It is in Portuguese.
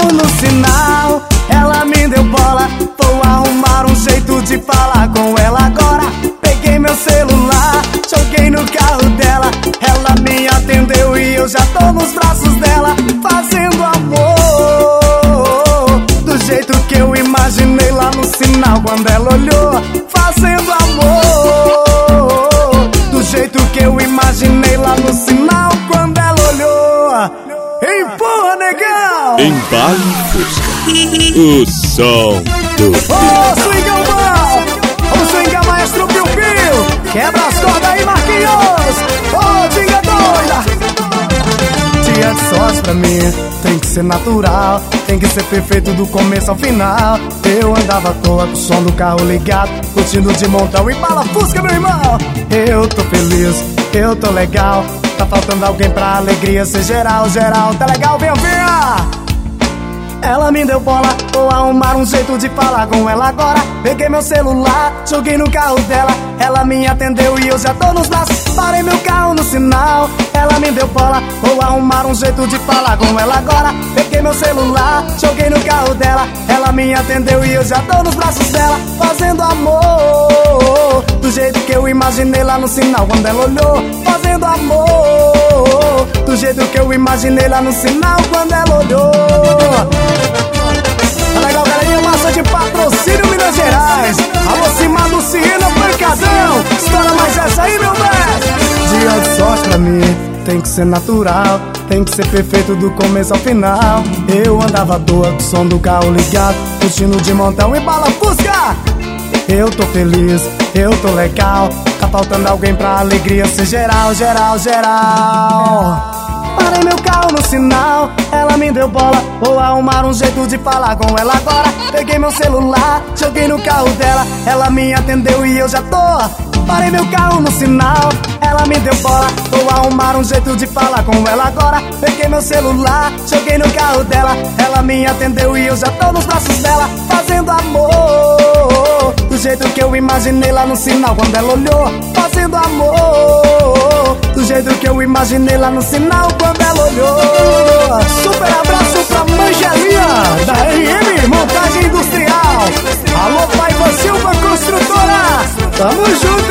carro no sinal, ela me deu bola. Vou arrumar um jeito de falar com ela agora. Peguei meu celular, joguei no carro dela. Ela me atendeu e eu já tô nos braços dela, fazendo amor do jeito que eu imaginei lá no sinal quando ela olhou. Fazendo amor do jeito que eu imaginei lá no sinal quando ela olhou. Empurra, negão! Embale Fusca, o som do Ô, swingão bom! O swinga maestro Piu Piu! Quebra as cordas aí, Marquinhos! Ô, dinga doida! Dia de sorte pra mim tem que ser natural, tem que ser perfeito do começo ao final. Eu andava à toa com o som do carro ligado, curtindo de montão e bala Fusca, meu irmão. Eu tô feliz, eu tô legal. Tá faltando alguém pra alegria ser geral, geral. Tá legal, venha, venha! Ela me deu bola, vou arrumar um jeito de falar com ela agora. Peguei meu celular, joguei no carro dela. Ela me atendeu e eu já tô nos braços. Parei meu carro no sinal, ela me deu bola. Vou arrumar um jeito de falar com ela agora. Peguei meu celular, joguei no carro dela. Ela me atendeu e eu já tô nos braços dela, fazendo amor do jeito que eu imaginei lá no sinal quando ela olhou. Fazendo amor do jeito que eu imaginei lá no sinal quando ela olhou. Tá legal, galerinha, massa de Patrocínio, Minas Gerais. Alô, Cima Luciana, Pancadão. Estoura mais essa aí, meu mestre. Dia de sorte pra mim tem que ser natural, tem que ser perfeito do começo ao final. Eu andava à toa com o som do carro ligado, curtindo de montão e bala Fusca. Eu tô feliz, eu tô legal. Tá faltando alguém pra alegria ser geral, geral, geral. Parei meu carro no sinal, ela me deu bola. Vou arrumar um jeito de falar com ela agora. Peguei meu celular, joguei no carro dela. Ela me atendeu e eu já tô. Parei meu carro no sinal, ela me deu bola. Vou arrumar um jeito de falar com ela agora. Peguei meu celular, joguei no carro dela. Ela me atendeu e eu já tô nos braços dela, fazendo amor do jeito que eu imaginei lá no sinal quando ela olhou. Fazendo amor do jeito que eu imaginei lá no sinal quando ela olhou. Super abraço pra Mangelinha da RM Montagem Industrial. Alô, Paiva Silva Construtora, tamo junto.